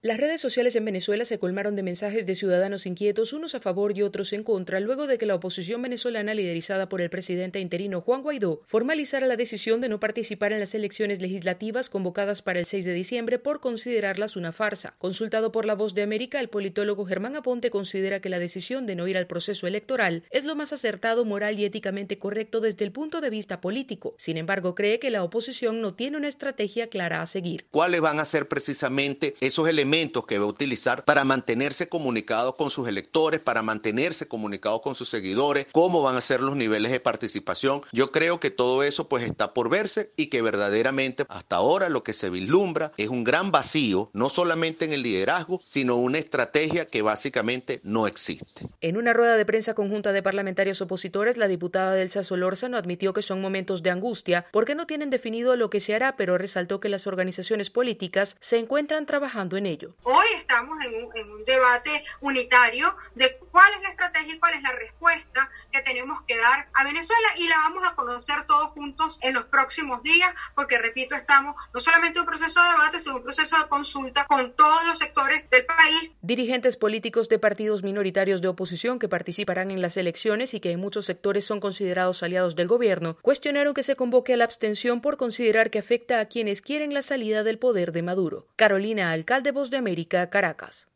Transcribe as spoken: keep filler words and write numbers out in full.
Las redes sociales en Venezuela se colmaron de mensajes de ciudadanos inquietos, unos a favor y otros en contra, luego de que la oposición venezolana, liderizada por el presidente interino Juan Guaidó, formalizara la decisión de no participar en las elecciones legislativas convocadas para el seis de diciembre por considerarlas una farsa. Consultado por La Voz de América, el politólogo Germán Aponte considera que la decisión de no ir al proceso electoral es lo más acertado, moral y éticamente correcto desde el punto de vista político. Sin embargo, cree que la oposición no tiene una estrategia clara a seguir. ¿Cuáles van a ser precisamente esos elementos que va a utilizar para mantenerse comunicado con sus electores, para mantenerse comunicado con sus seguidores, cómo van a ser los niveles de participación? Yo creo que todo eso pues está por verse y que verdaderamente hasta ahora lo que se vislumbra es un gran vacío, no solamente en el liderazgo, sino una estrategia que básicamente no existe. En una rueda de prensa conjunta de parlamentarios opositores, la diputada Delsa Solórzano admitió que son momentos de angustia porque no tienen definido lo que se hará, pero resaltó que las organizaciones políticas se encuentran trabajando en ello. Hoy estamos en un, en un debate unitario de cuál es la estrategia y cuál es la respuesta que tenemos que dar a Venezuela, y la vamos a conocer todos juntos en los próximos días, porque repito, estamos no solamente en un proceso de debate, sino un proceso de consulta con todos los sectores del país. Dirigentes políticos de partidos minoritarios de oposición que participarán en las elecciones y que en muchos sectores son considerados aliados del gobierno, cuestionaron que se convoque a la abstención por considerar que afecta a quienes quieren la salida del poder de Maduro. Carolina Alcalde, Voz de América, Caracas.